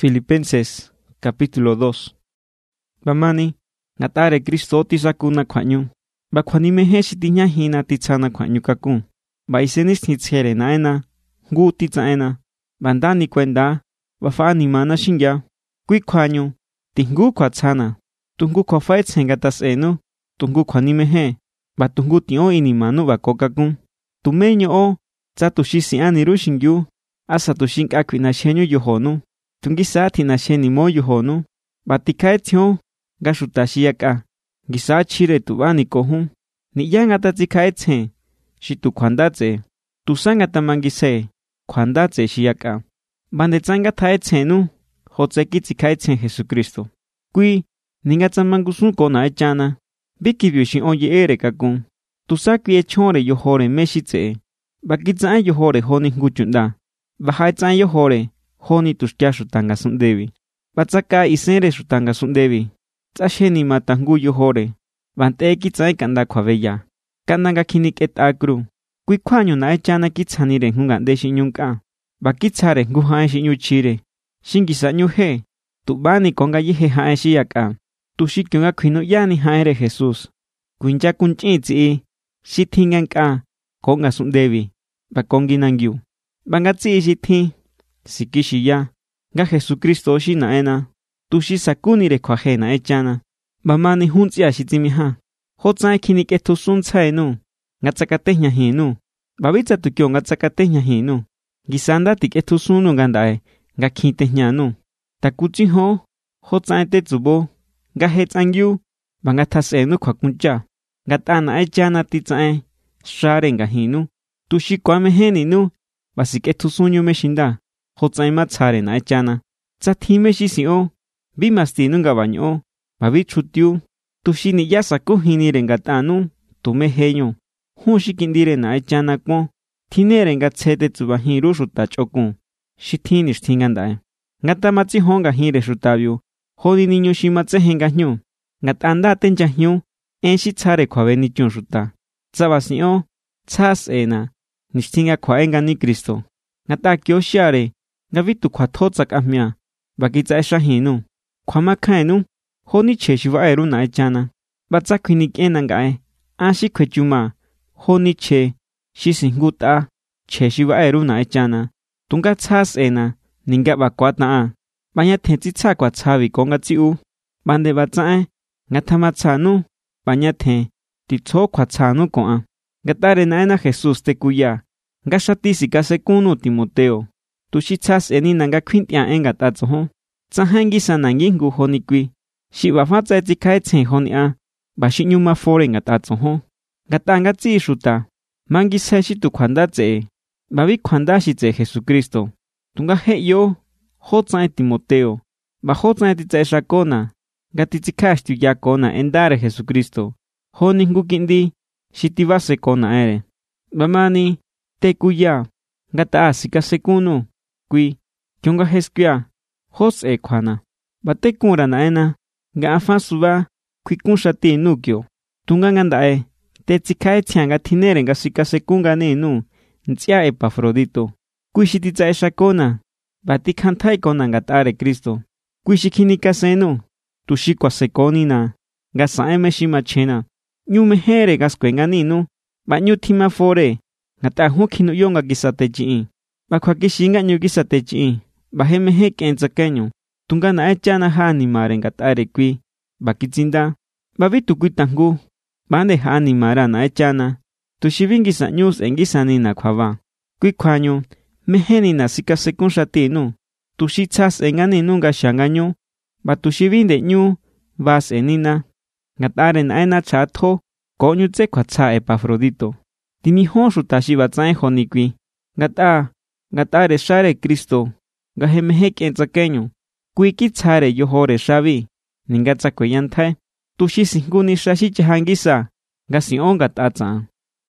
Filipenses capítulo 2. Bamani, ngatare Kristo tisakuna kwanyu. Bakwani mehe shitinya hina titsana kwanyu kakun. Ba isenis nitshere naena, ngu titsaena. Bandani kwenda, bafani mana shingya. Kui kwanyu, tingu kwatsana. Tungu kwafait sengatas eno, tungu kwani mehe. Ba tungu tio inimanu bako kakun. Tumeño o, tsatushi sianiru shingyu. Asa tushin akwina shenyu yohonu. Tungisa tina sheni mo yohonu. Batikae tion, gashutashiyaka. Gisa chire tubani kohun. Ni yang atatsikae tsen. Shitu kwandatse. Tusanga tamangise. Kwandatse shiyaka. Bandetsanga tae tsenu. Hotseki tsikae tsen Jesucristo. Kui, ninga tsamangusun kona echana. Bikibyo shin oye ere kakun. Tusaki echore yohore meshitse. Bakitsan yohore honi nguchunda. Bahaitsan yohore. Honi tushkia shutanga sundevi. Batsaka isenre shutanga sundevi. Tsasheni matangu yohore. Bante kitsai kanda kwaveya. Kananga kinik et akru. Kui kwanyo na echana kitsanire hungande shinyunka. Bakitsare nguhae shinyuchire. Shingisa nyuhe. Tubani konga yihe hae shiyaka. Tushikyunga kwino yani haere Jesus. Kuinja kunchitsi. Shitinganka. Konga sundevi. Bakongi nangyu. Bangatsi shitin. Sikishiya. Nga Jesucristo shinaena. Tushi sakunire kwajena echana. Bamani huntsia shitimiha. Hotsae kinik etusun tsaenu. Nga tsakatehnya hinu. Babitsa tukyo nga tsakatehnya hinu. Gisanda tik etusunu gandae. Nga kintehnyanu. Takuchi ho. Hotsae tetsubo. Nga hetsangyu. Banga tasenu kwa kuncha. Nga tana echana titsae. Share nga hinu. Tushi kwame heninu. Basik etusunyu meshinda. Hotsae matsare na echana. Tsatime shisio. Bimastinu nga banyo. Babichutiu. Tushini yasaku hinire nga tanu. Tumeheño. Hunshikindire na echana kwa. Tinere nga tsete tsubahiru shutachokun. Shitinish tingandae. Nga tamatsi honga hire shutabyu. Hodi niño shimatse nga nyu. Nga tanda tenja nyu. Enshi tsare kwa benichun shuta. Tsabasio. Tsas ena. Nishtinga kwa enga ni Kristo. Nga ta kyo share. Nga vitu kwa totsak ahmia. Bakitsa esha hinu. Kwa makaenu. Honi cheshiva eru na echana. Batsa kwinik ena ngae. Ashi kwechuma. Honi che. Shisinguta. Cheshiva eru na echana. Tunga tsas ena. Ninga bakwat naa. Banya tenzi tsa kwa tsavi konga tsiu. Bande batsae. Nga tamatsanu. Banya ten. Titso kwa tsanu koa. Nga tare naena Jesus te kuya. Nga shatisi kasekunu Timoteo. Tushi tsas eni nanga kwintia enga tatsoho. Tsahangi sanangi ngu honi kui. Shiba fatsa etikae tsen honi a. Bashi nyuma fore nga tatsoho. Nga tanga tsi shuta. Mangi sashi tu kwanda tse. Babi kwanda shi tse Jesucristo. Tunga he yo. Hotsa Timoteo. Ba hotsa etitsa shakona. Nga titsikash tu yakona endare Jesucristo. Honi ngu kindi. Shitibase kona ere. Bamani. Te kuya. Nga taasika sekunu. Kui. Kyunga heskuya. Hos e kwana. Bate kura naena. Nga afasuba. Kui kunshati nukyo. Tunga ngandae. Te tsikae tianga tinere nga sika sekunga nenu. Ntsia Epafrodito. Kui shititsa eshakona. Bati kantai kona nga tare Kristo. Kui shikinika senu. Tushikwa sekonina. Nga saeme shimachena. Nyume here gaskwenga ninu. Ba nyutima fore. Nga ta hukinu yonga gisate chii. Ba kwa kishinga nyu gisate chii. Ba heme heke enzakenyo. Tunga na echana hani mare nga tare kui. Ba kitsinda. Ba vitu kui tangu. Bande hani mara na echana. Tushivingi nyus engisani na kwava. Kui kwanyo. Meheni na sika sekunshati nu. Tushitsas engani nunga shanganyo. Ba tushivinde nyu. Vas enina. Nga tare na ena chatho. Konyu tse kwa tsa Epafrodito. Tini honshu tashi batsae honikwi. Nga tare share Kristo. Nga hemehek entzakenyo. Kui kitsare yohore shavi. Ninga tsakwe yantai. Tushi singuni shashi chahangisa. Nga sionga tatsa.